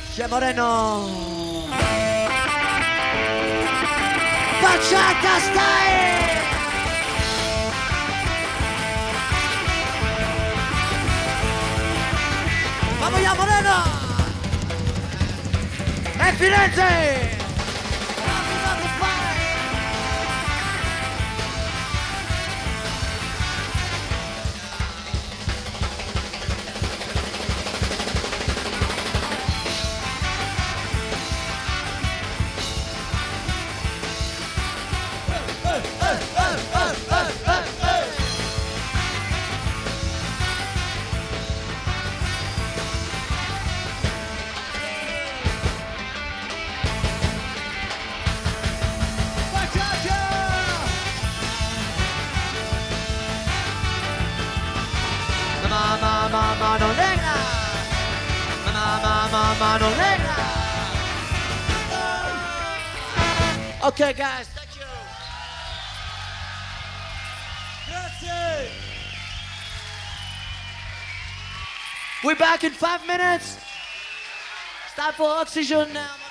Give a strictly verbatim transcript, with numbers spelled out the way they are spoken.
Che Moreno. Bachata style. Vamos ya, Moreno. En Firenze. Mano negra, mano, mano negra. Okay, guys, thank you. Grazie. We're back in five minutes. It's time for oxygen now.